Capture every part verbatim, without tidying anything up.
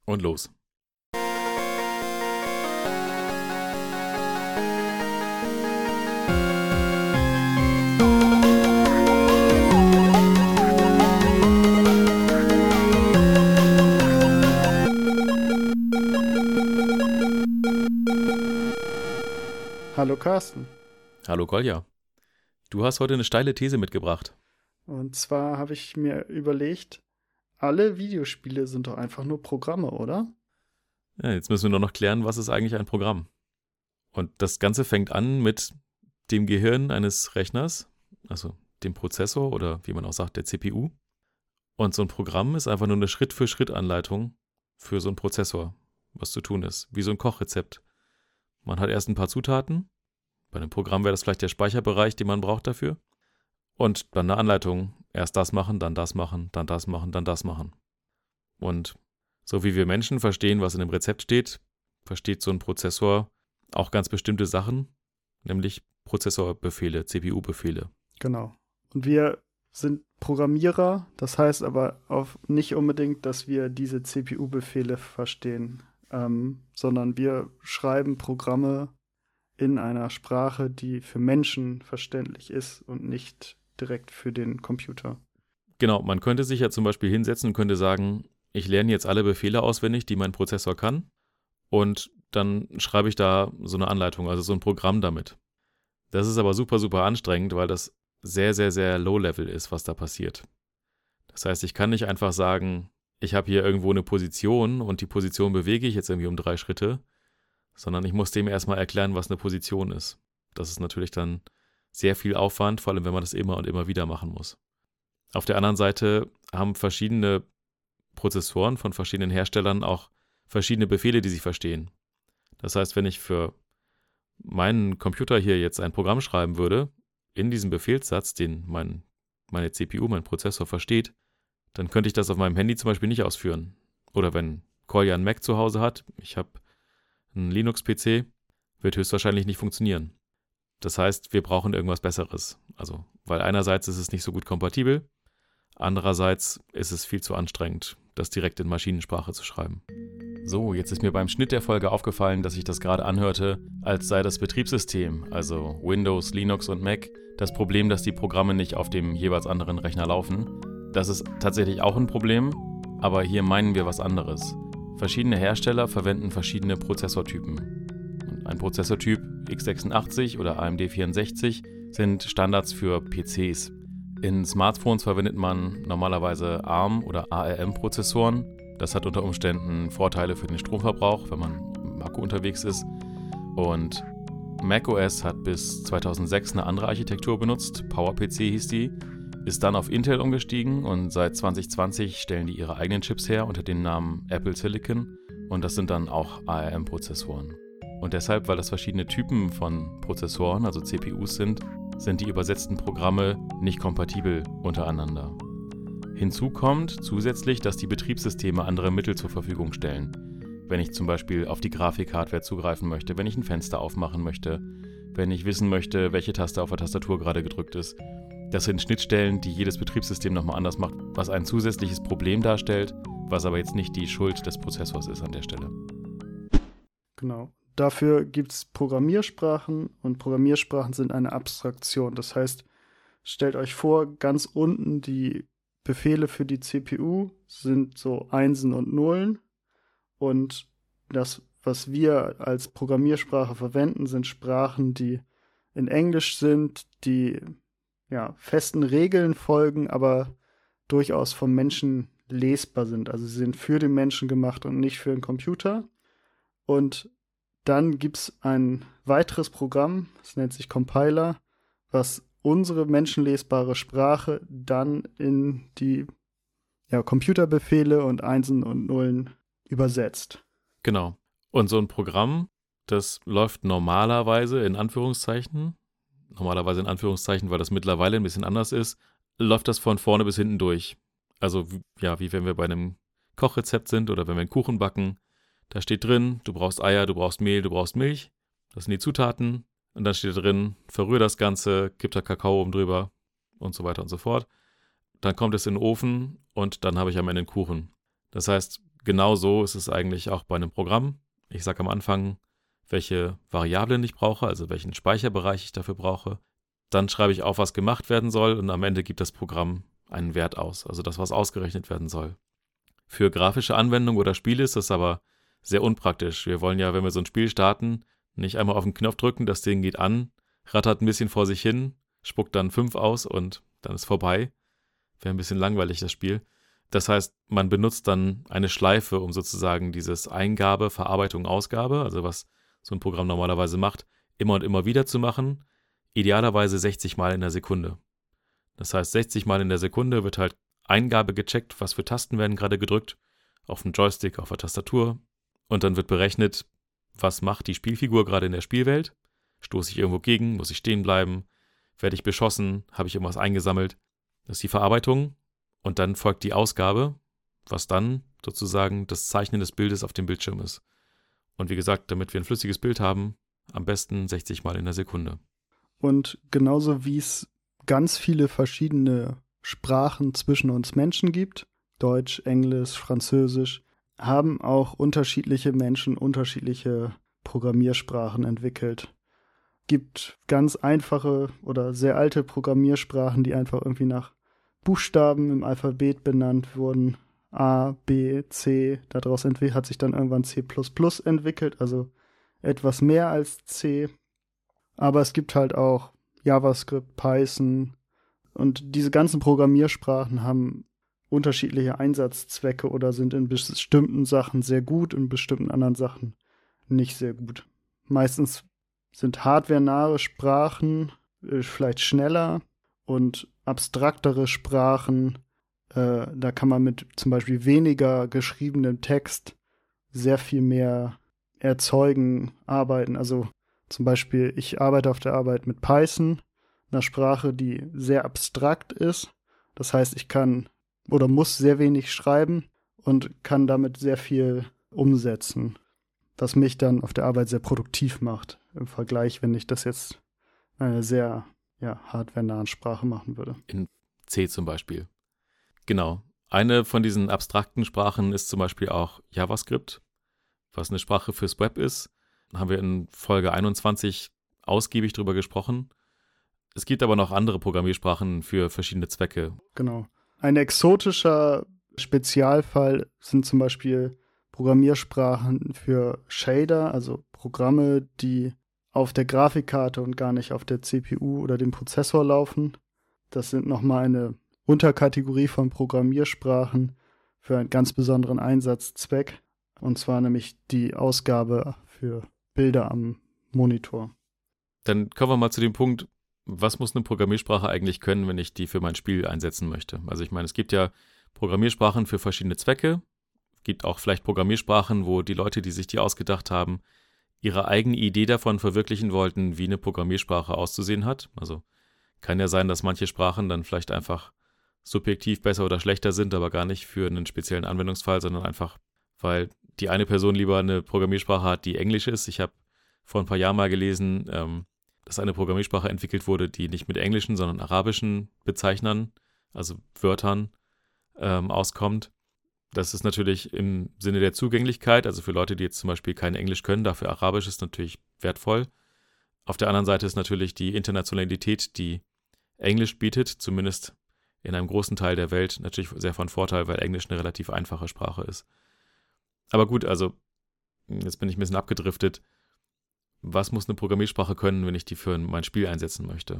Und los. Hallo Carsten. Hallo Kolja. Du hast heute eine steile These mitgebracht. Und zwar habe ich mir überlegt, alle Videospiele sind doch einfach nur Programme, oder? Ja, jetzt müssen wir nur noch klären, was ist eigentlich ein Programm? Und das Ganze fängt an mit dem Gehirn eines Rechners, also dem Prozessor oder wie man auch sagt, der C P U. Und so ein Programm ist einfach nur eine Schritt-für-Schritt-Anleitung für so einen Prozessor, was zu tun ist, wie so ein Kochrezept. Man hat erst ein paar Zutaten, bei einem Programm wäre das vielleicht der Speicherbereich, den man braucht dafür. Und dann eine Anleitung, erst das machen, dann das machen, dann das machen, dann das machen. Und so wie wir Menschen verstehen, was in dem Rezept steht, versteht so ein Prozessor auch ganz bestimmte Sachen, nämlich Prozessorbefehle, C P U-Befehle. Genau. Und wir sind Programmierer, das heißt aber auch nicht unbedingt, dass wir diese C P U-Befehle verstehen, ähm, sondern wir schreiben Programme in einer Sprache, die für Menschen verständlich ist und nicht direkt für den Computer. Genau, man könnte sich ja zum Beispiel hinsetzen und könnte sagen, ich lerne jetzt alle Befehle auswendig, die mein Prozessor kann, und dann schreibe ich da so eine Anleitung, also so ein Programm damit. Das ist aber super, super anstrengend, weil das sehr, sehr, sehr low-level ist, was da passiert. Das heißt, ich kann nicht einfach sagen, ich habe hier irgendwo eine Position und die Position bewege ich jetzt irgendwie um drei Schritte, sondern ich muss dem erstmal erklären, was eine Position ist. Das ist natürlich dann sehr viel Aufwand, vor allem wenn man das immer und immer wieder machen muss. Auf der anderen Seite haben verschiedene Prozessoren von verschiedenen Herstellern auch verschiedene Befehle, die sie verstehen. Das heißt, wenn ich für meinen Computer hier jetzt ein Programm schreiben würde, in diesem Befehlssatz, den mein, meine C P U, mein Prozessor versteht, dann könnte ich das auf meinem Handy zum Beispiel nicht ausführen. Oder wenn Kolja einen Mac zu Hause hat, ich habe einen Linux-P C, wird höchstwahrscheinlich nicht funktionieren. Das heißt, wir brauchen irgendwas Besseres. Also, weil einerseits ist es nicht so gut kompatibel, andererseits ist es viel zu anstrengend, das direkt in Maschinensprache zu schreiben. So, jetzt ist mir beim Schnitt der Folge aufgefallen, dass sich das gerade anhörte, als sei das Betriebssystem, also Windows, Linux und Mac, das Problem, dass die Programme nicht auf dem jeweils anderen Rechner laufen. Das ist tatsächlich auch ein Problem, aber hier meinen wir was anderes. Verschiedene Hersteller verwenden verschiedene Prozessortypen. Ein Prozessortyp x sechsundachtzig oder A M D vierundsechzig sind Standards für P Cs. In Smartphones verwendet man normalerweise ARM- oder A R M-Prozessoren. Das hat unter Umständen Vorteile für den Stromverbrauch, wenn man im Akku unterwegs ist. Und macOS hat bis zweitausendsechs eine andere Architektur benutzt, PowerPC hieß die, ist dann auf Intel umgestiegen und seit zwanzig zwanzig stellen die ihre eigenen Chips her unter dem Namen Apple Silicon und das sind dann auch A R M-Prozessoren. Und deshalb, weil das verschiedene Typen von Prozessoren, also C P Us sind, sind die übersetzten Programme nicht kompatibel untereinander. Hinzu kommt zusätzlich, dass die Betriebssysteme andere Mittel zur Verfügung stellen. Wenn ich zum Beispiel auf die Grafikhardware zugreifen möchte, wenn ich ein Fenster aufmachen möchte, wenn ich wissen möchte, welche Taste auf der Tastatur gerade gedrückt ist. Das sind Schnittstellen, die jedes Betriebssystem nochmal anders macht, was ein zusätzliches Problem darstellt, was aber jetzt nicht die Schuld des Prozessors ist an der Stelle. Genau. Dafür gibt es Programmiersprachen und Programmiersprachen sind eine Abstraktion. Das heißt, stellt euch vor, ganz unten die Befehle für die C P U sind so Einsen und Nullen und das, was wir als Programmiersprache verwenden, sind Sprachen, die in Englisch sind, die ja, festen Regeln folgen, aber durchaus vom Menschen lesbar sind. Also sie sind für den Menschen gemacht und nicht für den Computer. Und dann gibt es ein weiteres Programm, das nennt sich Compiler, was unsere menschenlesbare Sprache dann in die ja, Computerbefehle und Einsen und Nullen übersetzt. Genau. Und so ein Programm, das läuft normalerweise in Anführungszeichen, normalerweise in Anführungszeichen, weil das mittlerweile ein bisschen anders ist, läuft das von vorne bis hinten durch. Also ja, wie wenn wir bei einem Kochrezept sind oder wenn wir einen Kuchen backen. Da steht drin, du brauchst Eier, du brauchst Mehl, du brauchst Milch. Das sind die Zutaten. Und dann steht drin, verrühr das Ganze, kipp da Kakao oben drüber und so weiter und so fort. Dann kommt es in den Ofen und dann habe ich am Ende einen Kuchen. Das heißt, genau so ist es eigentlich auch bei einem Programm. Ich sage am Anfang, welche Variablen ich brauche, also welchen Speicherbereich ich dafür brauche. Dann schreibe ich auf, was gemacht werden soll und am Ende gibt das Programm einen Wert aus, also das, was ausgerechnet werden soll. Für grafische Anwendungen oder Spiele ist das aber sehr unpraktisch. Wir wollen ja, wenn wir so ein Spiel starten, nicht einmal auf den Knopf drücken, das Ding geht an, rattert ein bisschen vor sich hin, spuckt dann fünf aus und dann ist vorbei. Wäre ein bisschen langweilig, das Spiel. Das heißt, man benutzt dann eine Schleife, um sozusagen dieses Eingabe, Verarbeitung, Ausgabe, also was so ein Programm normalerweise macht, immer und immer wieder zu machen, idealerweise sechzig Mal in der Sekunde. Das heißt, sechzig Mal in der Sekunde wird halt Eingabe gecheckt, was für Tasten werden gerade gedrückt, auf dem Joystick, auf der Tastatur, und dann wird berechnet, was macht die Spielfigur gerade in der Spielwelt. Stoße ich irgendwo gegen, muss ich stehen bleiben, werde ich beschossen, habe ich irgendwas eingesammelt. Das ist die Verarbeitung und dann folgt die Ausgabe, was dann sozusagen das Zeichnen des Bildes auf dem Bildschirm ist. Und wie gesagt, damit wir ein flüssiges Bild haben, am besten sechzig Mal in der Sekunde. Und genauso wie es ganz viele verschiedene Sprachen zwischen uns Menschen gibt, Deutsch, Englisch, Französisch, haben auch unterschiedliche Menschen unterschiedliche Programmiersprachen entwickelt. Gibt ganz einfache oder sehr alte Programmiersprachen, die einfach irgendwie nach Buchstaben im Alphabet benannt wurden. A, B, C, daraus entwickelt, hat sich dann irgendwann C plus plus entwickelt, also etwas mehr als C. Aber es gibt halt auch JavaScript, Python und diese ganzen Programmiersprachen haben unterschiedliche Einsatzzwecke oder sind in bestimmten Sachen sehr gut, in bestimmten anderen Sachen nicht sehr gut. Meistens sind hardwarenahe Sprachen äh, vielleicht schneller und abstraktere Sprachen, äh, da kann man mit zum Beispiel weniger geschriebenem Text sehr viel mehr erzeugen, arbeiten. Also zum Beispiel, ich arbeite auf der Arbeit mit Python, einer Sprache, die sehr abstrakt ist. Das heißt, ich kann oder muss sehr wenig schreiben und kann damit sehr viel umsetzen, was mich dann auf der Arbeit sehr produktiv macht, im Vergleich, wenn ich das jetzt in einer sehr ja, hardwarenahen Sprache machen würde. In C zum Beispiel. Genau. Eine von diesen abstrakten Sprachen ist zum Beispiel auch JavaScript, was eine Sprache fürs Web ist. Da haben wir in Folge einundzwanzig ausgiebig drüber gesprochen. Es gibt aber noch andere Programmiersprachen für verschiedene Zwecke. Genau. Ein exotischer Spezialfall sind zum Beispiel Programmiersprachen für Shader, also Programme, die auf der Grafikkarte und gar nicht auf der C P U oder dem Prozessor laufen. Das sind nochmal eine Unterkategorie von Programmiersprachen für einen ganz besonderen Einsatzzweck, und zwar nämlich die Ausgabe für Bilder am Monitor. Dann kommen wir mal zu dem Punkt, was muss eine Programmiersprache eigentlich können, wenn ich die für mein Spiel einsetzen möchte? Also ich meine, es gibt ja Programmiersprachen für verschiedene Zwecke. Es gibt auch vielleicht Programmiersprachen, wo die Leute, die sich die ausgedacht haben, ihre eigene Idee davon verwirklichen wollten, wie eine Programmiersprache auszusehen hat. Also kann ja sein, dass manche Sprachen dann vielleicht einfach subjektiv besser oder schlechter sind, aber gar nicht für einen speziellen Anwendungsfall, sondern einfach, weil die eine Person lieber eine Programmiersprache hat, die Englisch ist. Ich habe vor ein paar Jahren mal gelesen, ähm, dass eine Programmiersprache entwickelt wurde, die nicht mit englischen, sondern arabischen Bezeichnern, also Wörtern, ähm, auskommt. Das ist natürlich im Sinne der Zugänglichkeit, also für Leute, die jetzt zum Beispiel kein Englisch können, dafür Arabisch ist natürlich wertvoll. Auf der anderen Seite ist natürlich die Internationalität, die Englisch bietet, zumindest in einem großen Teil der Welt, natürlich sehr von Vorteil, weil Englisch eine relativ einfache Sprache ist. Aber gut, also jetzt bin ich ein bisschen abgedriftet. Was muss eine Programmiersprache können, wenn ich die für mein Spiel einsetzen möchte?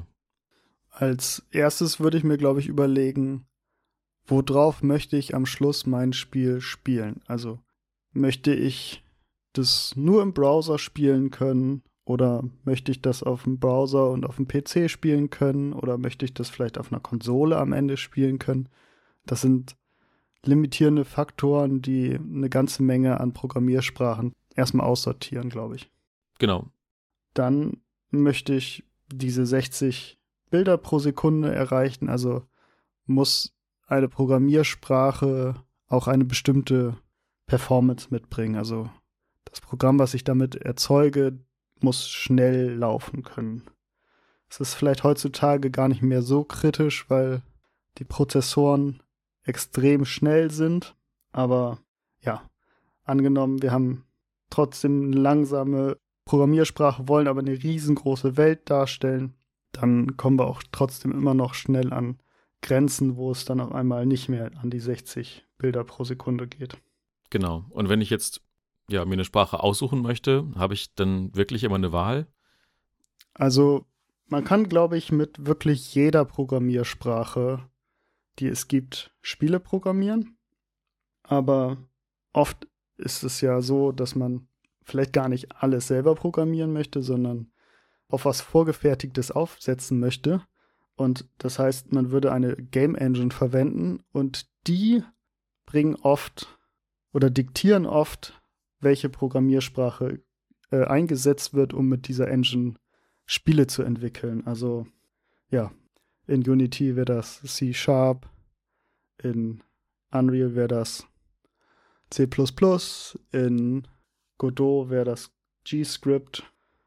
Als erstes würde ich mir, glaube ich, überlegen, worauf möchte ich am Schluss mein Spiel spielen? Also möchte ich das nur im Browser spielen können oder möchte ich das auf dem Browser und auf dem P C spielen können oder möchte ich das vielleicht auf einer Konsole am Ende spielen können? Das sind limitierende Faktoren, die eine ganze Menge an Programmiersprachen erstmal aussortieren, glaube ich. Genau. Dann möchte ich diese sechzig Bilder pro Sekunde erreichen, also muss eine Programmiersprache auch eine bestimmte Performance mitbringen. Also das Programm, was ich damit erzeuge, muss schnell laufen können. Es ist vielleicht heutzutage gar nicht mehr so kritisch, weil die Prozessoren extrem schnell sind, aber ja, angenommen, wir haben trotzdem eine langsame Programmiersprache, wollen aber eine riesengroße Welt darstellen, dann kommen wir auch trotzdem immer noch schnell an Grenzen, wo es dann auf einmal nicht mehr an die sechzig Bilder pro Sekunde geht. Genau. Und wenn ich jetzt ja, mir eine Sprache aussuchen möchte, habe ich dann wirklich immer eine Wahl? Also man kann, glaube ich, mit wirklich jeder Programmiersprache, die es gibt, Spiele programmieren. Aber oft ist es ja so, dass man vielleicht gar nicht alles selber programmieren möchte, sondern auf was Vorgefertigtes aufsetzen möchte. Und das heißt, man würde eine Game Engine verwenden und die bringen oft oder diktieren oft, welche Programmiersprache äh, eingesetzt wird, um mit dieser Engine Spiele zu entwickeln. Also ja, in Unity wäre das C Sharp, in Unreal wäre das C plus plus, in Godot wäre das G-Script.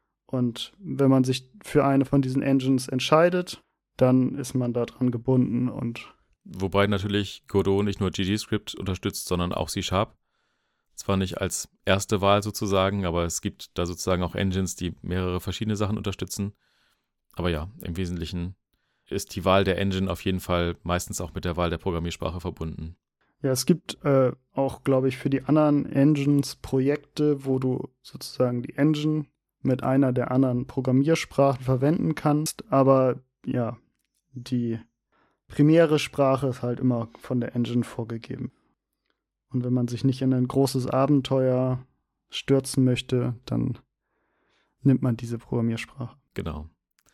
Und wenn man sich für eine von diesen Engines entscheidet, dann ist man daran gebunden. Und Wobei natürlich Godot nicht nur G G-Script unterstützt, sondern auch C Sharp. Zwar nicht als erste Wahl sozusagen, aber es gibt da sozusagen auch Engines, die mehrere verschiedene Sachen unterstützen. Aber ja, im Wesentlichen ist die Wahl der Engine auf jeden Fall meistens auch mit der Wahl der Programmiersprache verbunden. Ja, es gibt äh, auch, glaube ich, für die anderen Engines Projekte, wo du sozusagen die Engine mit einer der anderen Programmiersprachen verwenden kannst. Aber ja, die primäre Sprache ist halt immer von der Engine vorgegeben. Und wenn man sich nicht in ein großes Abenteuer stürzen möchte, dann nimmt man diese Programmiersprache. Genau.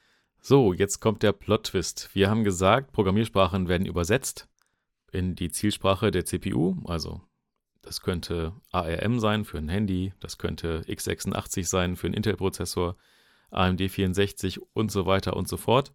So, jetzt kommt der Plot-Twist. Wir haben gesagt, Programmiersprachen werden übersetzt in die Zielsprache der C P U. Also das könnte A R M sein für ein Handy, das könnte x sechsundachtzig sein für einen Intel-Prozessor, A M D vierundsechzig und so weiter und so fort.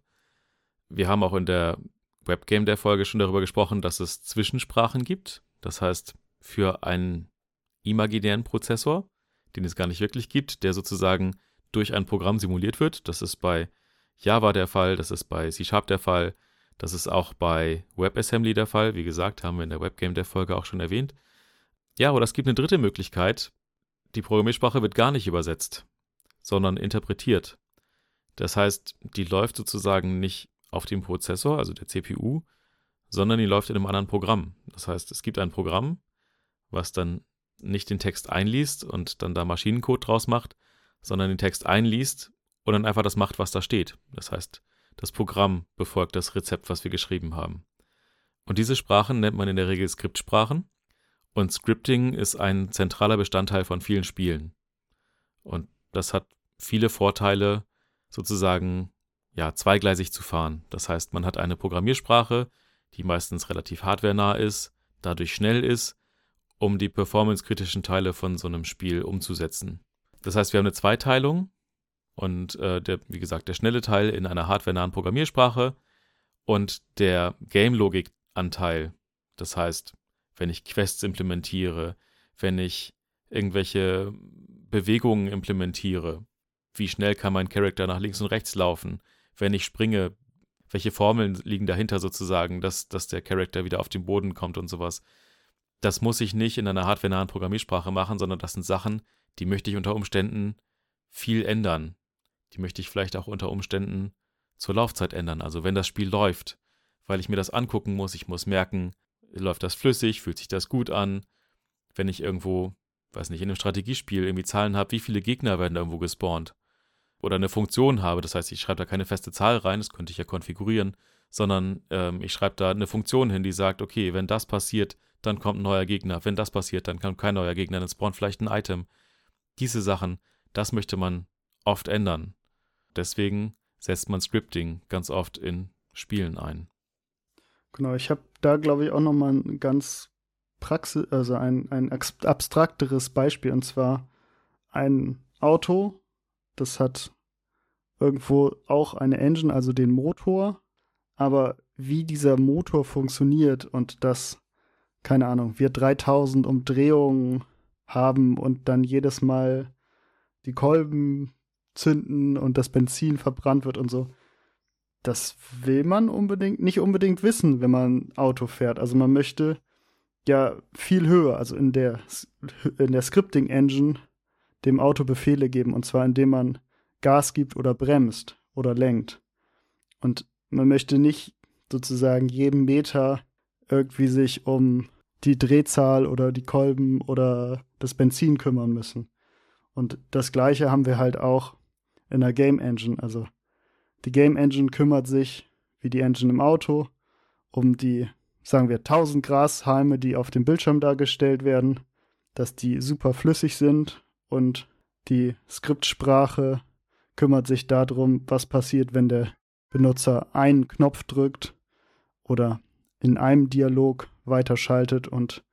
Wir haben auch in der Webgame der Folge schon darüber gesprochen, dass es Zwischensprachen gibt. Das heißt, für einen imaginären Prozessor, den es gar nicht wirklich gibt, der sozusagen durch ein Programm simuliert wird. Das ist bei Java der Fall, das ist bei C Sharp der Fall, das ist auch bei WebAssembly der Fall. Wie gesagt, haben wir in der Webgame der Folge auch schon erwähnt. Ja, oder es gibt eine dritte Möglichkeit. Die Programmiersprache wird gar nicht übersetzt, sondern interpretiert. Das heißt, die läuft sozusagen nicht auf dem Prozessor, also der C P U, sondern die läuft in einem anderen Programm. Das heißt, es gibt ein Programm, was dann nicht den Text einliest und dann da Maschinencode draus macht, sondern den Text einliest und dann einfach das macht, was da steht. Das heißt, das Programm befolgt das Rezept, was wir geschrieben haben. Und diese Sprachen nennt man in der Regel Skriptsprachen. Und Scripting ist ein zentraler Bestandteil von vielen Spielen. Und das hat viele Vorteile, sozusagen ja, zweigleisig zu fahren. Das heißt, man hat eine Programmiersprache, die meistens relativ hardwarenah ist, dadurch schnell ist, um die performancekritischen Teile von so einem Spiel umzusetzen. Das heißt, wir haben eine Zweiteilung und äh, der, wie gesagt, der schnelle Teil in einer hardwarenahen Programmiersprache und der Game-Logik-Anteil. Das heißt, wenn ich Quests implementiere, wenn ich irgendwelche Bewegungen implementiere, wie schnell kann mein Charakter nach links und rechts laufen, wenn ich springe, welche Formeln liegen dahinter sozusagen, dass, dass der Charakter wieder auf den Boden kommt und sowas. Das muss ich nicht in einer hardwarenahen Programmiersprache machen, sondern das sind Sachen, die möchte ich unter Umständen viel ändern. Die möchte ich vielleicht auch unter Umständen zur Laufzeit ändern. Also wenn das Spiel läuft, weil ich mir das angucken muss, ich muss merken, läuft das flüssig, fühlt sich das gut an. Wenn ich irgendwo, weiß nicht, in einem Strategiespiel irgendwie Zahlen habe, wie viele Gegner werden da irgendwo gespawnt. Oder eine Funktion habe, das heißt, ich schreibe da keine feste Zahl rein, das könnte ich ja konfigurieren, sondern ähm, ich schreibe da eine Funktion hin, die sagt, okay, wenn das passiert, dann kommt ein neuer Gegner. Wenn das passiert, dann kommt kein neuer Gegner, dann spawnt vielleicht ein Item. Diese Sachen, das möchte man oft ändern. Deswegen setzt man Scripting ganz oft in Spielen ein. Genau, ich habe da, glaube ich, auch noch mal ein ganz Praxis, also ein, ein abstrakteres Beispiel, und zwar ein Auto, das hat irgendwo auch eine Engine, also den Motor, aber wie dieser Motor funktioniert und das, keine Ahnung, wir dreitausend Umdrehungen haben und dann jedes Mal die Kolben zünden und das Benzin verbrannt wird und so. Das will man unbedingt, nicht unbedingt wissen, wenn man Auto fährt. Also man möchte ja viel höher, also in der, in der Scripting-Engine dem Auto Befehle geben, und zwar indem man Gas gibt oder bremst oder lenkt. Und man möchte nicht sozusagen jeden Meter irgendwie sich um die Drehzahl oder die Kolben oder das Benzin kümmern müssen. Und das Gleiche haben wir halt auch in der Game Engine. Also die Game Engine kümmert sich, wie die Engine im Auto, um die, sagen wir, tausend Grashalme, die auf dem Bildschirm dargestellt werden, dass die super flüssig sind, und die Skriptsprache kümmert sich darum, was passiert, wenn der Benutzer einen Knopf drückt oder in einem Dialog weiterschaltet und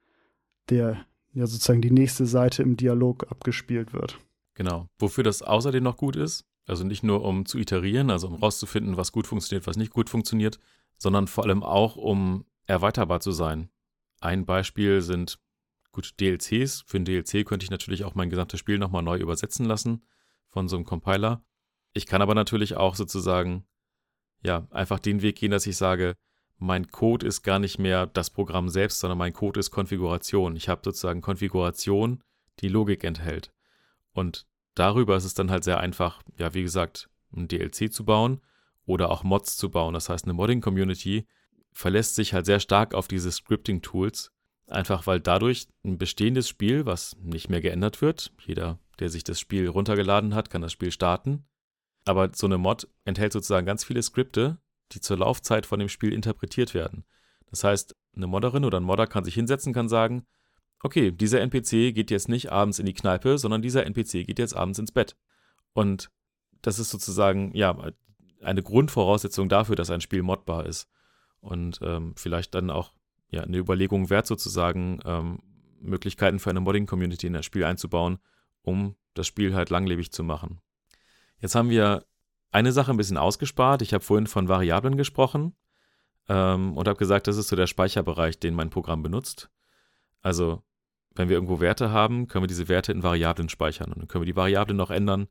der ja sozusagen die nächste Seite im Dialog abgespielt wird. Genau. Wofür das außerdem noch gut ist, also nicht nur um zu iterieren, also um rauszufinden, was gut funktioniert, was nicht gut funktioniert, sondern vor allem auch, um erweiterbar zu sein. Ein Beispiel sind, gut, D L Cs. Für ein D L C könnte ich natürlich auch mein gesamtes Spiel nochmal neu übersetzen lassen von so einem Compiler. Ich kann aber natürlich auch sozusagen, ja, einfach den Weg gehen, dass ich sage, mein Code ist gar nicht mehr das Programm selbst, sondern mein Code ist Konfiguration. Ich habe sozusagen Konfiguration, die Logik enthält. Und darüber ist es dann halt sehr einfach, ja, wie gesagt, ein D L C zu bauen oder auch Mods zu bauen. Das heißt, eine Modding-Community verlässt sich halt sehr stark auf diese Scripting-Tools, einfach weil dadurch ein bestehendes Spiel, was nicht mehr geändert wird, jeder, der sich das Spiel runtergeladen hat, kann das Spiel starten, aber so eine Mod enthält sozusagen ganz viele Skripte, die zur Laufzeit von dem Spiel interpretiert werden. Das heißt, eine Modderin oder ein Modder kann sich hinsetzen, kann sagen, okay, dieser N P C geht jetzt nicht abends in die Kneipe, sondern dieser N P C geht jetzt abends ins Bett. Und das ist sozusagen, ja, eine Grundvoraussetzung dafür, dass ein Spiel modbar ist. Und ähm, vielleicht dann auch ja, eine Überlegung wert, sozusagen ähm, Möglichkeiten für eine Modding-Community in das Spiel einzubauen, um das Spiel halt langlebig zu machen. Jetzt haben wir eine Sache ein bisschen ausgespart. Ich habe vorhin von Variablen gesprochen ähm, und habe gesagt, das ist so der Speicherbereich, den mein Programm benutzt. Also, wenn wir irgendwo Werte haben, können wir diese Werte in Variablen speichern und dann können wir die Variablen noch ändern.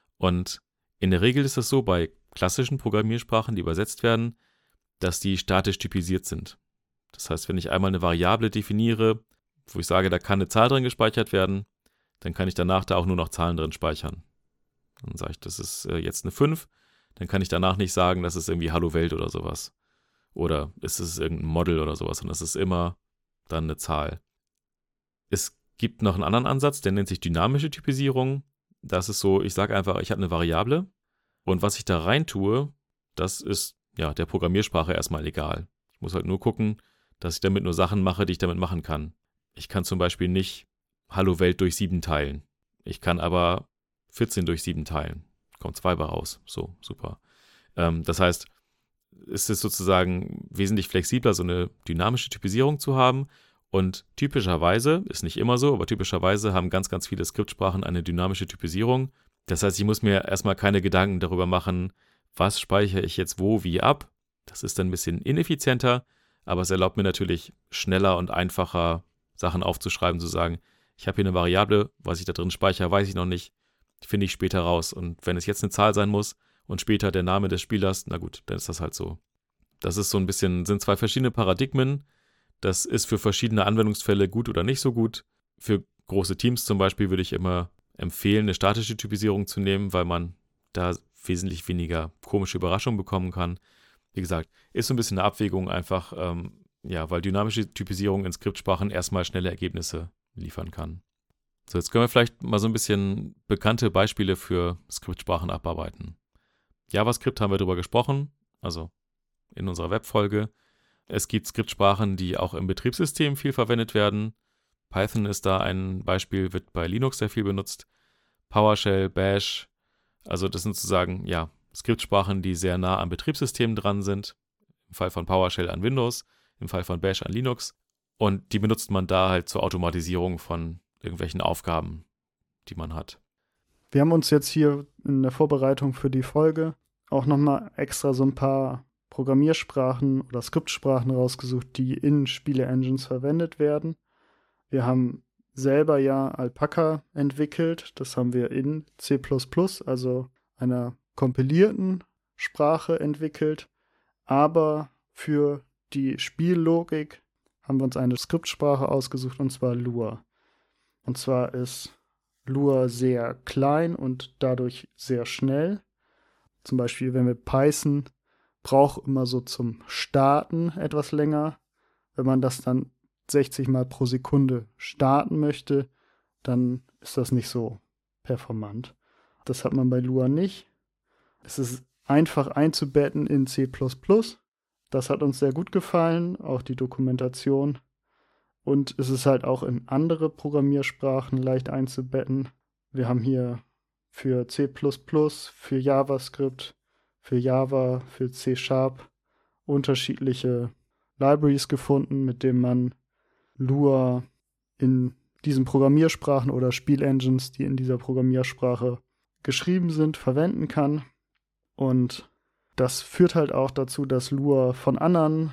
Und in der Regel ist es so bei klassischen Programmiersprachen, die übersetzt werden, dass die statisch typisiert sind. Das heißt, wenn ich einmal eine Variable definiere, wo ich sage, da kann eine Zahl drin gespeichert werden, dann kann ich danach da auch nur noch Zahlen drin speichern. Dann sage ich, das ist äh, jetzt eine fünf, dann kann ich danach nicht sagen, das ist irgendwie Hallo Welt oder sowas. Oder ist es irgendein Model oder sowas, und das ist immer dann eine Zahl. Es gibt noch einen anderen Ansatz, der nennt sich dynamische Typisierung. Das ist so, ich sage einfach, ich habe eine Variable und was ich da rein tue, das ist ja der Programmiersprache erstmal egal. Ich muss halt nur gucken, dass ich damit nur Sachen mache, die ich damit machen kann. Ich kann zum Beispiel nicht Hallo Welt durch sieben teilen. Ich kann aber vierzehn durch sieben teilen. Kommt zwei bei raus. So, super. Ähm, das heißt, es ist sozusagen wesentlich flexibler, so eine dynamische Typisierung zu haben. Und typischerweise, ist nicht immer so, aber typischerweise haben ganz, ganz viele Skriptsprachen eine dynamische Typisierung. Das heißt, ich muss mir erstmal keine Gedanken darüber machen, was speichere ich jetzt wo, wie ab. Das ist dann ein bisschen ineffizienter, aber es erlaubt mir natürlich schneller und einfacher Sachen aufzuschreiben, zu sagen, ich habe hier eine Variable, was ich da drin speichere, weiß ich noch nicht, finde ich später raus. Und wenn es jetzt eine Zahl sein muss und später der Name des Spielers, na gut, dann ist das halt so. Das ist so ein bisschen, sind zwei verschiedene Paradigmen. Das ist für verschiedene Anwendungsfälle gut oder nicht so gut. Für große Teams zum Beispiel würde ich immer empfehlen, eine statische Typisierung zu nehmen, weil man da wesentlich weniger komische Überraschungen bekommen kann. Wie gesagt, ist so ein bisschen eine Abwägung einfach, ähm, ja, weil dynamische Typisierung in Skriptsprachen erstmal schnelle Ergebnisse liefern kann. So, jetzt können wir vielleicht mal so ein bisschen bekannte Beispiele für Skriptsprachen abarbeiten. JavaScript haben wir darüber gesprochen, also in unserer Webfolge. Es gibt Skriptsprachen, die auch im Betriebssystem viel verwendet werden. Python ist da ein Beispiel, wird bei Linux sehr viel benutzt. PowerShell, Bash, also das sind sozusagen, ja, Skriptsprachen, die sehr nah am Betriebssystem dran sind. Im Fall von PowerShell an Windows, im Fall von Bash an Linux. Und die benutzt man da halt zur Automatisierung von irgendwelchen Aufgaben, die man hat. Wir haben uns jetzt hier in der Vorbereitung für die Folge auch nochmal extra so ein paar Programmiersprachen oder Skriptsprachen rausgesucht, die in Spiele-Engines verwendet werden. Wir haben selber ja Alpaca entwickelt. Das haben wir in C plus plus, also einer kompilierten Sprache, entwickelt. Aber für die Spiellogik haben wir uns eine Skriptsprache ausgesucht, und zwar Lua. Und zwar ist Lua sehr klein und dadurch sehr schnell. Zum Beispiel, wenn wir Python braucht immer so zum Starten etwas länger. Wenn man das dann sechzig Mal pro Sekunde starten möchte, dann ist das nicht so performant. Das hat man bei Lua nicht. Es ist einfach einzubetten in C plus plus. Das hat uns sehr gut gefallen, auch die Dokumentation. Und es ist halt auch in andere Programmiersprachen leicht einzubetten. Wir haben hier für C plus plus, für JavaScript, für Java, für C Sharp unterschiedliche Libraries gefunden, mit denen man Lua in diesen Programmiersprachen oder Spielengines, die in dieser Programmiersprache geschrieben sind, verwenden kann. Und das führt halt auch dazu, dass Lua von anderen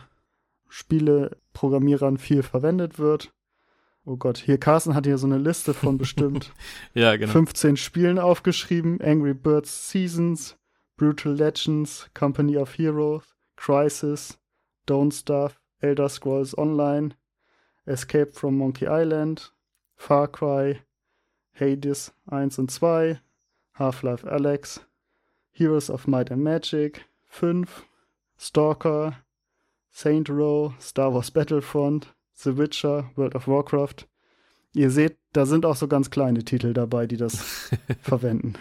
Spieleprogrammierern viel verwendet wird. Oh Gott, hier Carsten hat hier so eine Liste von bestimmt ja, genau. fünfzehn Spielen aufgeschrieben. Angry Birds Seasons, Brutal Legends, Company of Heroes, Crisis, Don't Starve, Elder Scrolls Online, Escape from Monkey Island, Far Cry, Hades eins und zwei, Half-Life Alyx, Heroes of Might and Magic, fünf, Stalker, Saint Row, Star Wars Battlefront, The Witcher, World of Warcraft. Ihr seht, da sind auch so ganz kleine Titel dabei, die das verwenden.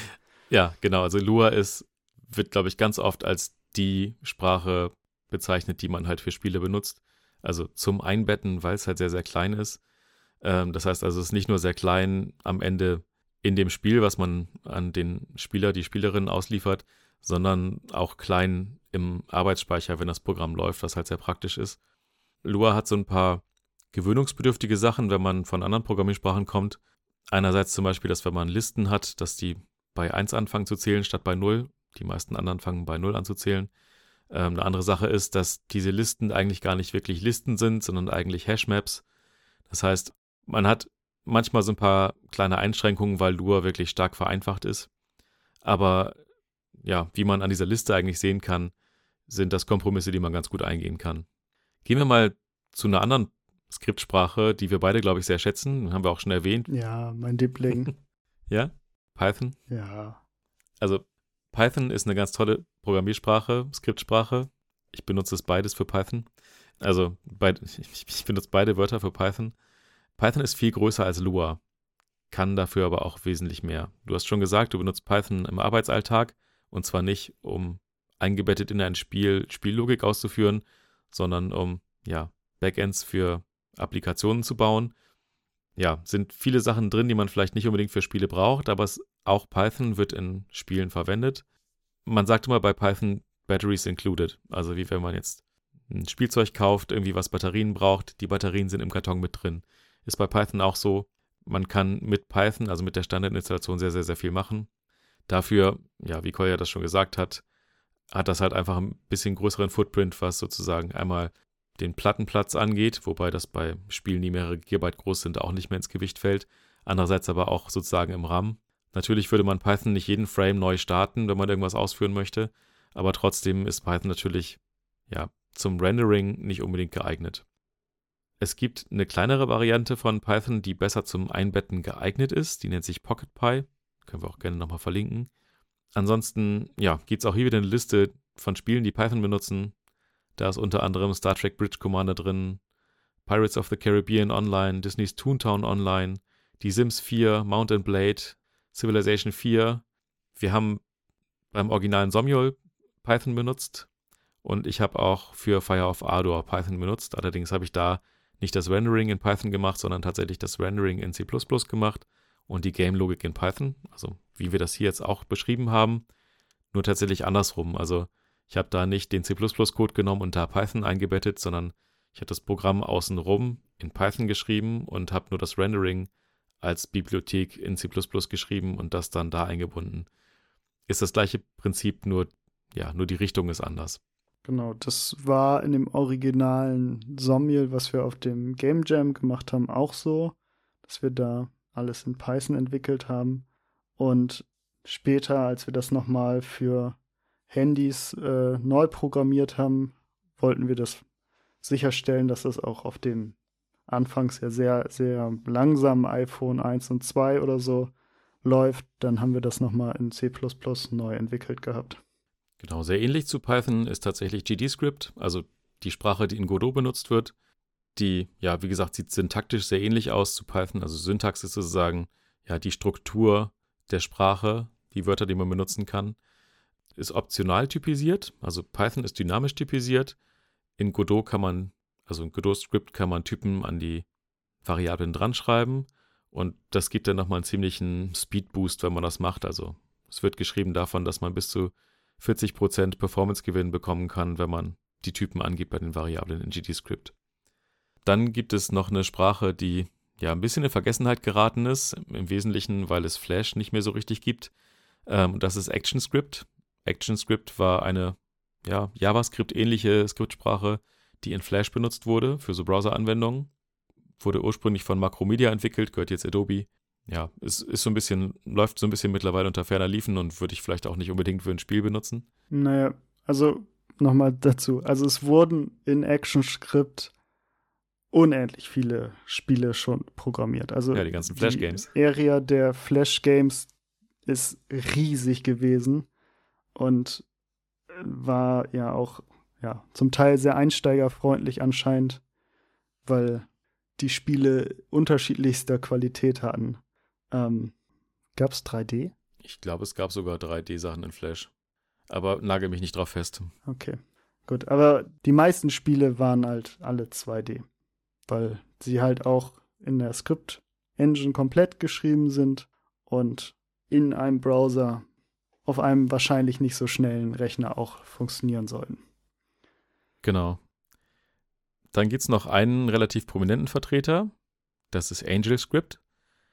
Ja, genau. Also Lua ist, wird, glaube ich, ganz oft als die Sprache bezeichnet, die man halt für Spiele benutzt. Also zum Einbetten, weil es halt sehr, sehr klein ist. Ähm, das heißt also, es ist nicht nur sehr klein am Ende in dem Spiel, was man an den Spieler, die Spielerin ausliefert, sondern auch klein im Arbeitsspeicher, wenn das Programm läuft, was halt sehr praktisch ist. Lua hat so ein paar gewöhnungsbedürftige Sachen, wenn man von anderen Programmiersprachen kommt. Einerseits zum Beispiel, dass wenn man Listen hat, dass die bei eins anfangen zu zählen statt bei null. Die meisten anderen fangen bei null an zu zählen. Ähm, eine andere Sache ist, dass diese Listen eigentlich gar nicht wirklich Listen sind, sondern eigentlich Hashmaps. Das heißt, man hat manchmal so ein paar kleine Einschränkungen, weil Lua wirklich stark vereinfacht ist. Aber ja, wie man an dieser Liste eigentlich sehen kann, sind das Kompromisse, die man ganz gut eingehen kann. Gehen wir mal zu einer anderen Skriptsprache, die wir beide, glaube ich, sehr schätzen. Haben wir auch schon erwähnt. Ja, mein Liebling. Ja, Python. Ja. Also Python ist eine ganz tolle Programmiersprache, Skriptsprache. Ich benutze es beides für Python. Also beid, ich, ich benutze beide Wörter für Python. Python ist viel größer als Lua, kann dafür aber auch wesentlich mehr. Du hast schon gesagt, du benutzt Python im Arbeitsalltag und zwar nicht, um eingebettet in ein Spiel Spiellogik auszuführen, sondern um ja, Backends für Applikationen zu bauen. Ja, sind viele Sachen drin, die man vielleicht nicht unbedingt für Spiele braucht, aber es, auch Python wird in Spielen verwendet. Man sagt immer bei Python Batteries included, also wie wenn man jetzt ein Spielzeug kauft, irgendwie was Batterien braucht, die Batterien sind im Karton mit drin. Ist bei Python auch so, man kann mit Python, also mit der Standardinstallation sehr, sehr, sehr viel machen. Dafür, ja, wie Kolja das schon gesagt hat, hat das halt einfach ein bisschen größeren Footprint, was sozusagen einmal den Plattenplatz angeht, wobei das bei Spielen, die mehrere Gigabyte groß sind, auch nicht mehr ins Gewicht fällt. Andererseits aber auch sozusagen im RAM. Natürlich würde man Python nicht jeden Frame neu starten, wenn man irgendwas ausführen möchte, aber trotzdem ist Python natürlich ja, zum Rendering nicht unbedingt geeignet. Es gibt eine kleinere Variante von Python, die besser zum Einbetten geeignet ist. Die nennt sich PocketPy. Können wir auch gerne nochmal verlinken. Ansonsten, ja, gibt es auch hier wieder eine Liste von Spielen, die Python benutzen. Da ist unter anderem Star Trek Bridge Commander drin, Pirates of the Caribbean Online, Disney's Toontown Online, die Sims vier, Mount and Blade, Civilization vier. Wir haben beim originalen Somniol Python benutzt und ich habe auch für Fire of Ardor Python benutzt. Allerdings habe ich da nicht das Rendering in Python gemacht, sondern tatsächlich das Rendering in C plus plus gemacht und die Game-Logik in Python, also wie wir das hier jetzt auch beschrieben haben, nur tatsächlich andersrum. Also ich habe da nicht den C plus plus-Code genommen und da Python eingebettet, sondern ich habe das Programm außenrum in Python geschrieben und habe nur das Rendering als Bibliothek in C plus plus geschrieben und das dann da eingebunden. Ist das gleiche Prinzip, nur, ja, nur die Richtung ist anders. Genau, das war in dem originalen Somniel, was wir auf dem Game Jam gemacht haben, auch so, dass wir da alles in Python entwickelt haben. Und später, als wir das nochmal für Handys äh, neu programmiert haben, wollten wir das sicherstellen, dass das auch auf den anfangs ja sehr, sehr langsamen iPhone eins und zwei oder so läuft, dann haben wir das nochmal in C plus plus neu entwickelt gehabt. Genau, sehr ähnlich zu Python ist tatsächlich G D-Script, also die Sprache, die in Godot benutzt wird. Die, ja, wie gesagt, sieht syntaktisch sehr ähnlich aus zu Python. Also Syntax ist sozusagen ja die Struktur der Sprache, die Wörter, die man benutzen kann. Ist optional typisiert, also Python ist dynamisch typisiert. In Godot kann man, also in Godot-Script kann man Typen an die Variablen dran schreiben und das gibt dann nochmal einen ziemlichen Speed-Boost, wenn man das macht. Also es wird geschrieben davon, dass man bis zu vierzig Prozent Performance-Gewinn bekommen kann, wenn man die Typen angibt bei den Variablen in G D-Script. Dann gibt es noch eine Sprache, die ja ein bisschen in Vergessenheit geraten ist, im Wesentlichen, weil es Flash nicht mehr so richtig gibt. Ähm, das ist ActionScript. ActionScript war eine ja, JavaScript-ähnliche Skriptsprache, die in Flash benutzt wurde für so Browser-Anwendungen. Wurde ursprünglich von Macromedia entwickelt, gehört jetzt Adobe. Ja, ist, ist so ein bisschen, läuft so ein bisschen mittlerweile unter ferner Liefen und würde ich vielleicht auch nicht unbedingt für ein Spiel benutzen. Naja, also nochmal dazu. Also es wurden in ActionScript unendlich viele Spiele schon programmiert. Also ja, die ganzen Flash-Games. Die Area der Flash-Games ist riesig gewesen und war ja auch ja, zum Teil sehr einsteigerfreundlich anscheinend, weil die Spiele unterschiedlichster Qualität hatten. Ähm, gab es drei D? Ich glaube, es gab sogar drei D-Sachen in Flash. Aber nagel mich nicht drauf fest. Okay, gut. Aber die meisten Spiele waren halt alle zwei D, weil sie halt auch in der Script-Engine komplett geschrieben sind und in einem Browser auf einem wahrscheinlich nicht so schnellen Rechner auch funktionieren sollten. Genau. Dann gibt es noch einen relativ prominenten Vertreter. Das ist AngelScript.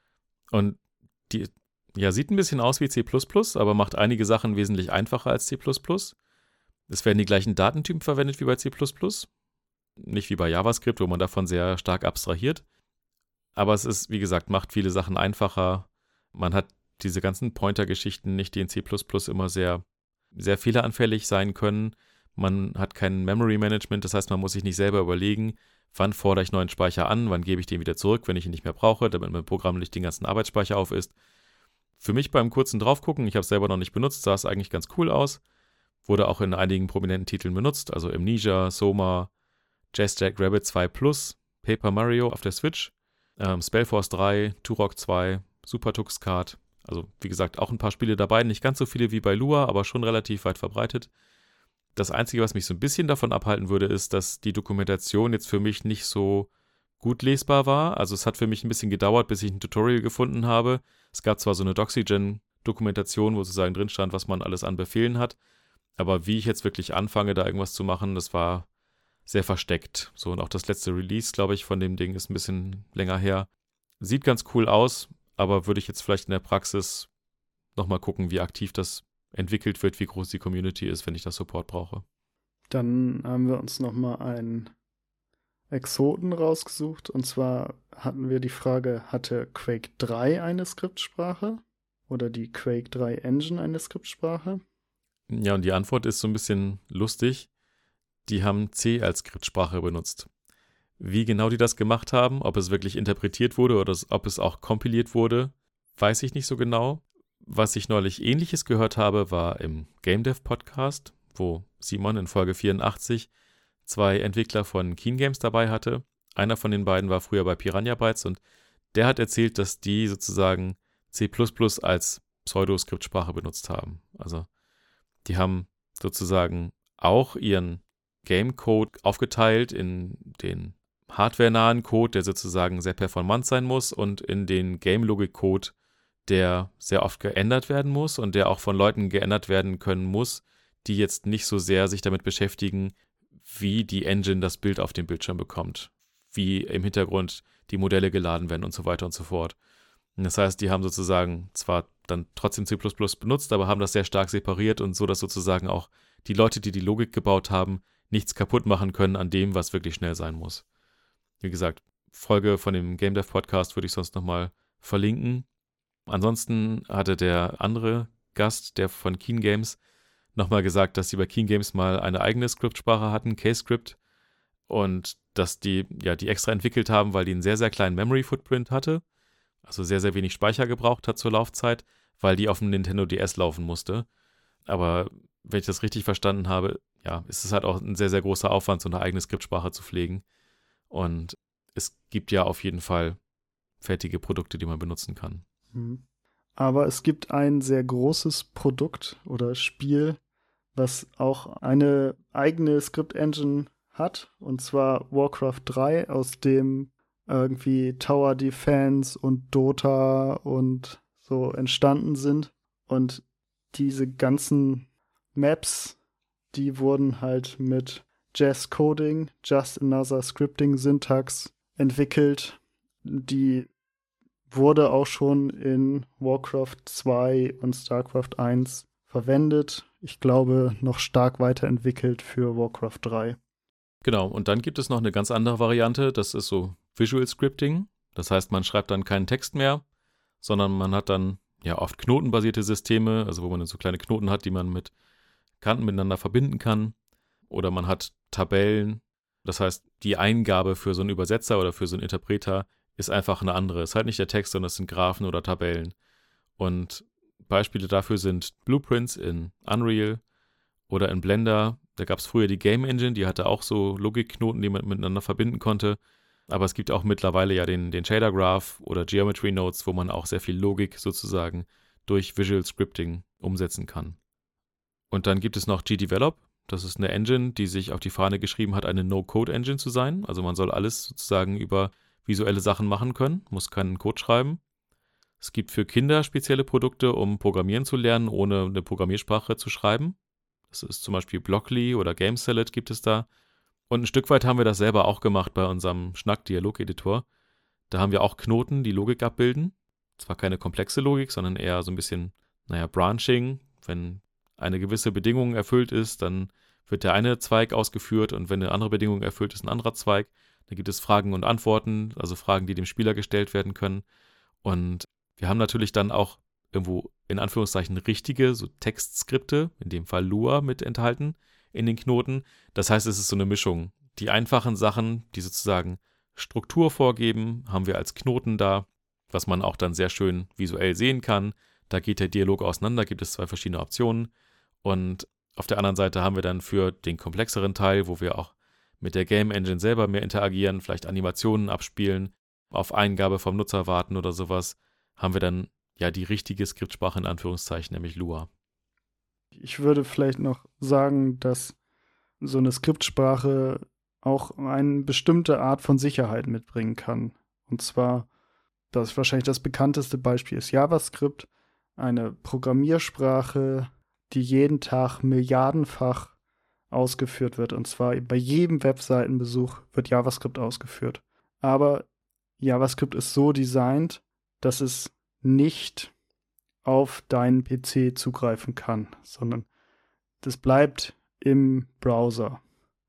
Und die ja, sieht ein bisschen aus wie C plus plus, aber macht einige Sachen wesentlich einfacher als C plus plus. Es werden die gleichen Datentypen verwendet wie bei C plus plus. Nicht wie bei JavaScript, wo man davon sehr stark abstrahiert. Aber es ist, wie gesagt, macht viele Sachen einfacher. Man hat diese ganzen Pointer-Geschichten nicht, die in C plus plus immer sehr, sehr fehleranfällig sein können. Man hat kein Memory-Management, das heißt, man muss sich nicht selber überlegen, wann fordere ich neuen Speicher an, wann gebe ich den wieder zurück, wenn ich ihn nicht mehr brauche, damit mein Programm nicht den ganzen Arbeitsspeicher auf ist. Für mich beim kurzen Draufgucken, ich habe es selber noch nicht benutzt, sah es eigentlich ganz cool aus. Wurde auch in einigen prominenten Titeln benutzt, also Amnesia, Soma, Jazz-Jack-Rabbit zwei Plus, Paper Mario auf der Switch, ähm, Spellforce drei, Turok zwei, Super Tux Kart. Also wie gesagt, auch ein paar Spiele dabei, nicht ganz so viele wie bei Lua, aber schon relativ weit verbreitet. Das Einzige, was mich so ein bisschen davon abhalten würde, ist, dass die Dokumentation jetzt für mich nicht so gut lesbar war. Also es hat für mich ein bisschen gedauert, bis ich ein Tutorial gefunden habe. Es gab zwar so eine Doxygen-Dokumentation, wo sozusagen drin stand, was man alles an Befehlen hat, aber wie ich jetzt wirklich anfange, da irgendwas zu machen, das war sehr versteckt. So, und auch das letzte Release, glaube ich, von dem Ding ist ein bisschen länger her. Sieht ganz cool aus, aber würde ich jetzt vielleicht in der Praxis nochmal gucken, wie aktiv das entwickelt wird, wie groß die Community ist, wenn ich da Support brauche. Dann haben wir uns nochmal einen Exoten rausgesucht. Und zwar hatten wir die Frage, hatte Quake drei eine Skriptsprache? Oder die Quake drei Engine eine Skriptsprache? Ja, und die Antwort ist so ein bisschen lustig. Die haben C als Skriptsprache benutzt. Wie genau die das gemacht haben, ob es wirklich interpretiert wurde oder ob es auch kompiliert wurde, weiß ich nicht so genau. Was ich neulich Ähnliches gehört habe, war im Game Dev Podcast, wo Simon in Folge vierundachtzig zwei Entwickler von Keen Games dabei hatte. Einer von den beiden war früher bei Piranha Bytes und der hat erzählt, dass die sozusagen C plus plus als Pseudo-Skriptsprache benutzt haben. Also die haben sozusagen auch ihren Game-Code aufgeteilt in den hardwarenahen Code, der sozusagen sehr performant sein muss, und in den Game-Logik-Code, der sehr oft geändert werden muss und der auch von Leuten geändert werden können muss, die jetzt nicht so sehr sich damit beschäftigen, wie die Engine das Bild auf dem Bildschirm bekommt, wie im Hintergrund die Modelle geladen werden und so weiter und so fort. Und das heißt, die haben sozusagen zwar dann trotzdem C plus plus benutzt, aber haben das sehr stark separiert und so, dass sozusagen auch die Leute, die die Logik gebaut haben, nichts kaputt machen können an dem, was wirklich schnell sein muss. Wie gesagt, Folge von dem Game Dev Podcast würde ich sonst nochmal verlinken. Ansonsten hatte der andere Gast, der von Keen Games, nochmal gesagt, dass sie bei Keen Games mal eine eigene Skriptsprache hatten, K-Script. und dass die ja die extra entwickelt haben, weil die einen sehr, sehr kleinen Memory-Footprint hatte, also sehr, sehr wenig Speicher gebraucht hat zur Laufzeit, weil die auf dem Nintendo D S laufen musste. Aber wenn ich das richtig verstanden habe, ja, ist es halt auch ein sehr, sehr großer Aufwand, so eine eigene Skriptsprache zu pflegen. Und es gibt ja auf jeden Fall fertige Produkte, die man benutzen kann. Mhm. Aber es gibt ein sehr großes Produkt oder Spiel, was auch eine eigene Script-Engine hat, und zwar Warcraft drei, aus dem irgendwie Tower Defense und Dota und so entstanden sind. Und diese ganzen Maps, die wurden halt mit Just Coding, Just Another Scripting Syntax entwickelt. Die wurde auch schon in Warcraft zwei und StarCraft eins verwendet. Ich glaube, noch stark weiterentwickelt für Warcraft drei. Genau, und dann gibt es noch eine ganz andere Variante, das ist so Visual Scripting. Das heißt, man schreibt dann keinen Text mehr, sondern man hat dann ja oft knotenbasierte Systeme, also wo man so kleine Knoten hat, die man mit Kanten miteinander verbinden kann. Oder man hat Tabellen. Das heißt, die Eingabe für so einen Übersetzer oder für so einen Interpreter ist einfach eine andere. Es ist halt nicht der Text, sondern es sind Graphen oder Tabellen. Und Beispiele dafür sind Blueprints in Unreal oder in Blender. Da gab es früher die Game Engine, die hatte auch so Logikknoten, die man miteinander verbinden konnte. Aber es gibt auch mittlerweile ja den, den Shader Graph oder Geometry Nodes, wo man auch sehr viel Logik sozusagen durch Visual Scripting umsetzen kann. Und dann gibt es noch G-Develop. Das ist eine Engine, die sich auf die Fahne geschrieben hat, eine No-Code-Engine zu sein. Also man soll alles sozusagen über visuelle Sachen machen können, muss keinen Code schreiben. Es gibt für Kinder spezielle Produkte, um Programmieren zu lernen, ohne eine Programmiersprache zu schreiben. Das ist zum Beispiel Blockly oder GameSalad gibt es da. Und ein Stück weit haben wir das selber auch gemacht bei unserem Schnack-Dialog-Editor. Da haben wir auch Knoten, die Logik abbilden. Zwar keine komplexe Logik, sondern eher so ein bisschen, naja, Branching. Wenn eine gewisse Bedingung erfüllt ist, dann wird der eine Zweig ausgeführt und wenn eine andere Bedingung erfüllt ist, ein anderer Zweig. Da gibt es Fragen und Antworten, also Fragen, die dem Spieler gestellt werden können. Und wir haben natürlich dann auch irgendwo in Anführungszeichen richtige, so Textskripte, in dem Fall Lua, mit enthalten in den Knoten. Das heißt, es ist so eine Mischung. Die einfachen Sachen, die sozusagen Struktur vorgeben, haben wir als Knoten da, was man auch dann sehr schön visuell sehen kann. Da geht der Dialog auseinander, gibt es zwei verschiedene Optionen. Und auf der anderen Seite haben wir dann für den komplexeren Teil, wo wir auch mit der Game Engine selber mehr interagieren, vielleicht Animationen abspielen, auf Eingabe vom Nutzer warten oder sowas, haben wir dann ja die richtige Skriptsprache in Anführungszeichen, nämlich Lua. Ich würde vielleicht noch sagen, dass so eine Skriptsprache auch eine bestimmte Art von Sicherheit mitbringen kann. Und zwar, das ist wahrscheinlich das bekannteste Beispiel ist JavaScript, eine Programmiersprache, die jeden Tag milliardenfach ausgeführt wird. Und zwar bei jedem Webseitenbesuch wird JavaScript ausgeführt. Aber JavaScript ist so designt, dass es nicht auf deinen P C zugreifen kann, sondern das bleibt im Browser.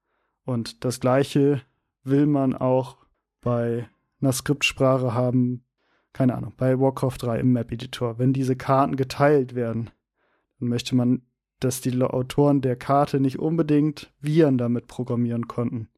Und das Gleiche will man auch bei einer Skriptsprache haben, keine Ahnung, bei Warcraft drei im Map-Editor. Wenn diese Karten geteilt werden, dann möchte man, dass die Autoren der Karte nicht unbedingt Viren damit programmieren konnten,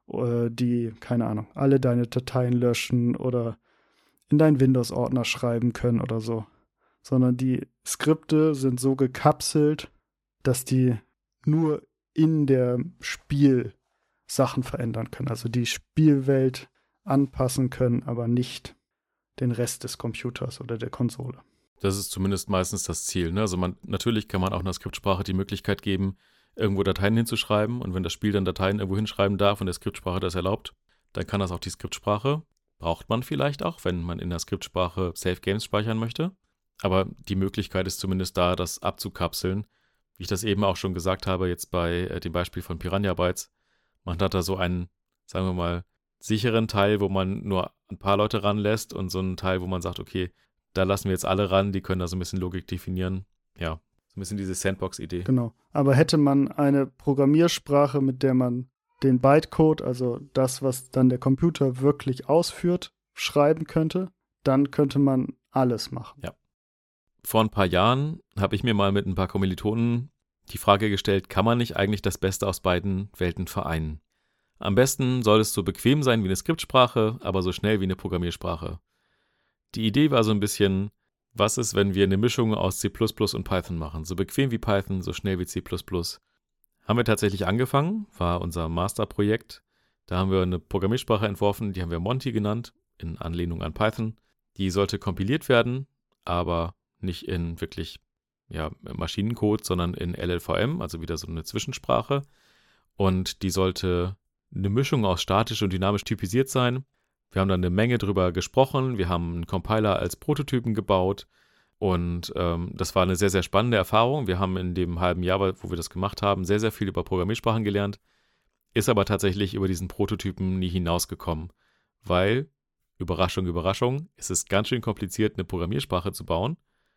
die, keine Ahnung, alle deine Dateien löschen oder in deinen Windows-Ordner schreiben können oder so. Sondern die Skripte sind so gekapselt, dass die nur in der Spiel Sachen verändern können. Also die Spielwelt anpassen können, aber nicht den Rest des Computers oder der Konsole. Das ist zumindest meistens das Ziel, ne? Also man, natürlich kann man auch einer Skriptsprache die Möglichkeit geben, irgendwo Dateien hinzuschreiben. Und wenn das Spiel dann Dateien irgendwo hinschreiben darf und der Skriptsprache das erlaubt, dann kann das auch die Skriptsprache. Braucht man vielleicht auch, wenn man in der Skriptsprache Safe Games speichern möchte. Aber die Möglichkeit ist zumindest da, das abzukapseln. Wie ich das eben auch schon gesagt habe, jetzt bei äh, dem Beispiel von Piranha Bytes. Man hat da so einen, sagen wir mal, sicheren Teil, wo man nur ein paar Leute ranlässt und so einen Teil, wo man sagt, okay, da lassen wir jetzt alle ran, die können da so ein bisschen Logik definieren. Ja, so ein bisschen diese Sandbox-Idee. Genau. Aber hätte man eine Programmiersprache, mit der man den Bytecode, also das, was dann der Computer wirklich ausführt, schreiben könnte, dann könnte man alles machen. Ja. Vor ein paar Jahren habe ich mir mal mit ein paar Kommilitonen die Frage gestellt, kann man nicht eigentlich das Beste aus beiden Welten vereinen? Am besten soll es so bequem sein wie eine Skriptsprache, aber so schnell wie eine Programmiersprache. Die Idee war so ein bisschen, was ist, wenn wir eine Mischung aus C plus plus und Python machen? So bequem wie Python, so schnell wie C plus plus. Haben wir tatsächlich angefangen, war unser Masterprojekt. Da haben wir eine Programmiersprache entworfen, die haben wir Monty genannt, in Anlehnung an Python. Die sollte kompiliert werden, aber nicht in wirklich ja, Maschinencode, sondern in L L V M, also wieder so eine Zwischensprache. Und die sollte eine Mischung aus statisch und dynamisch typisiert sein. Wir haben dann eine Menge drüber gesprochen. Wir haben einen Compiler als Prototypen gebaut. Und ähm, das war eine sehr, sehr spannende Erfahrung. Wir haben in dem halben Jahr, wo wir das gemacht haben, sehr, sehr viel über Programmiersprachen gelernt. Ist aber tatsächlich über diesen Prototypen nie hinausgekommen. Weil, Überraschung, Überraschung, es ist ganz schön kompliziert, eine Programmiersprache zu bauen.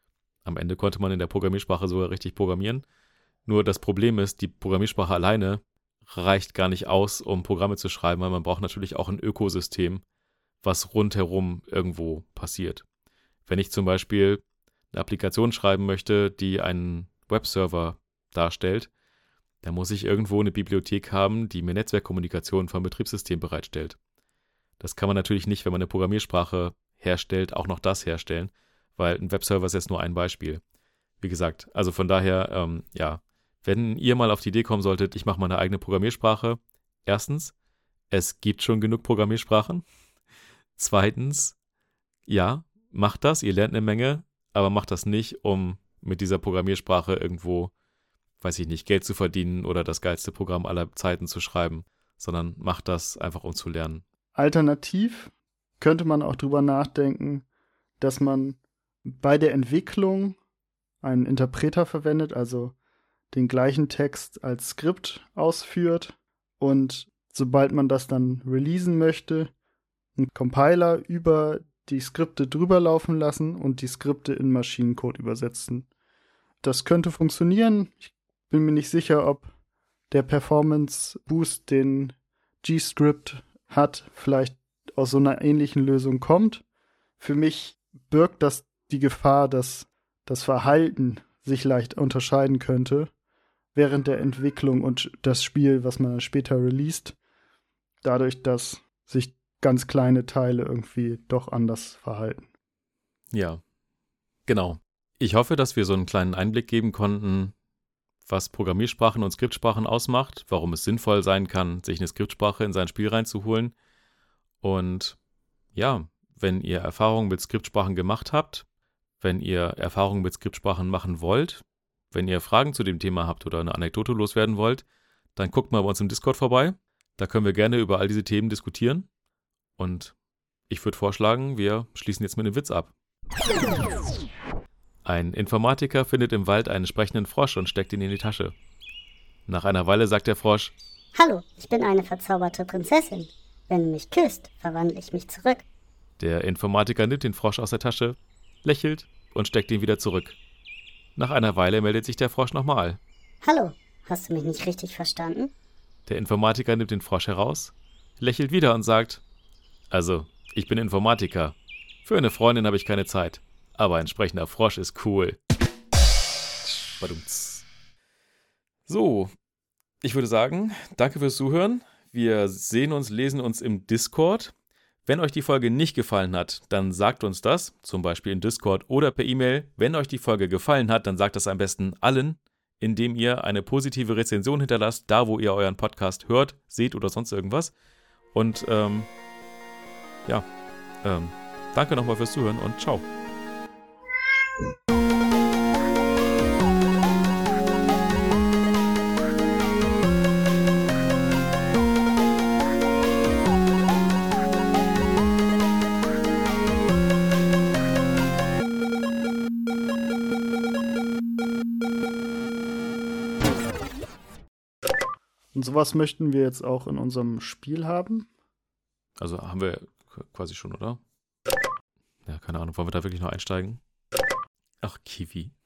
Am Ende konnte man in der Programmiersprache sogar richtig programmieren. Nur das Problem ist, die Programmiersprache alleine reicht gar nicht aus, um Programme zu schreiben, weil man braucht natürlich auch ein Ökosystem, was rundherum irgendwo passiert. Wenn ich zum Beispiel eine Applikation schreiben möchte, die einen Webserver darstellt, dann muss ich irgendwo eine Bibliothek haben, die mir Netzwerkkommunikation vom Betriebssystem bereitstellt. Das kann man natürlich nicht, wenn man eine Programmiersprache herstellt, auch noch das herstellen, weil ein Webserver ist jetzt nur ein Beispiel. Wie gesagt, also von daher, ähm, ja, wenn ihr mal auf die Idee kommen solltet, ich mache meine eigene Programmiersprache. Erstens, es gibt schon genug Programmiersprachen. Zweitens, ja, macht das, ihr lernt eine Menge, aber macht das nicht, um mit dieser Programmiersprache irgendwo, weiß ich nicht, Geld zu verdienen oder das geilste Programm aller Zeiten zu schreiben, sondern macht das einfach, um zu lernen. Alternativ könnte man auch drüber nachdenken, dass man bei der Entwicklung einen Interpreter verwendet, also den gleichen Text als Skript ausführt und sobald man das dann releasen möchte, einen Compiler über die Skripte drüber laufen lassen und die Skripte in Maschinencode übersetzen. Das könnte funktionieren. Ich bin mir nicht sicher, ob der Performance Boost, den G-Script hat, vielleicht aus so einer ähnlichen Lösung kommt. Für mich birgt das die Gefahr, dass das Verhalten sich leicht unterscheiden könnte während der Entwicklung und das Spiel, was man später released, dadurch, dass sich ganz kleine Teile irgendwie doch anders verhalten. Ja, genau. Ich hoffe, dass wir so einen kleinen Einblick geben konnten, was Programmiersprachen und Skriptsprachen ausmacht, warum es sinnvoll sein kann, sich eine Skriptsprache in sein Spiel reinzuholen. Und ja, wenn ihr Erfahrungen mit Skriptsprachen gemacht habt, wenn ihr Erfahrungen mit Skriptsprachen machen wollt, wenn ihr Fragen zu dem Thema habt oder eine Anekdote loswerden wollt, dann guckt mal bei uns im Discord vorbei. Da können wir gerne über all diese Themen diskutieren. Und ich würde vorschlagen, wir schließen jetzt mit einem Witz ab. Ein Informatiker findet im Wald einen sprechenden Frosch und steckt ihn in die Tasche. Nach einer Weile sagt der Frosch: Hallo, ich bin eine verzauberte Prinzessin. Wenn du mich küsst, verwandle ich mich zurück. Der Informatiker nimmt den Frosch aus der Tasche, lächelt und steckt ihn wieder zurück. Nach einer Weile meldet sich der Frosch nochmal. Hallo, hast du mich nicht richtig verstanden? Der Informatiker nimmt den Frosch heraus, lächelt wieder und sagt: Also, ich bin Informatiker. Für eine Freundin habe ich keine Zeit. Aber ein sprechender Frosch ist cool. Badumts. So, ich würde sagen, danke fürs Zuhören. Wir sehen uns, lesen uns im Discord. Wenn euch die Folge nicht gefallen hat, dann sagt uns das, zum Beispiel im Discord oder per E-Mail. Wenn euch die Folge gefallen hat, dann sagt das am besten allen, indem ihr eine positive Rezension hinterlasst, da wo ihr euren Podcast hört, seht oder sonst irgendwas. Und ähm, ja, ähm, danke nochmal fürs Zuhören und ciao. Und sowas möchten wir jetzt auch in unserem Spiel haben. Also haben wir quasi schon, oder? Ja, keine Ahnung. Wollen wir da wirklich noch einsteigen? Ach, Kiwi.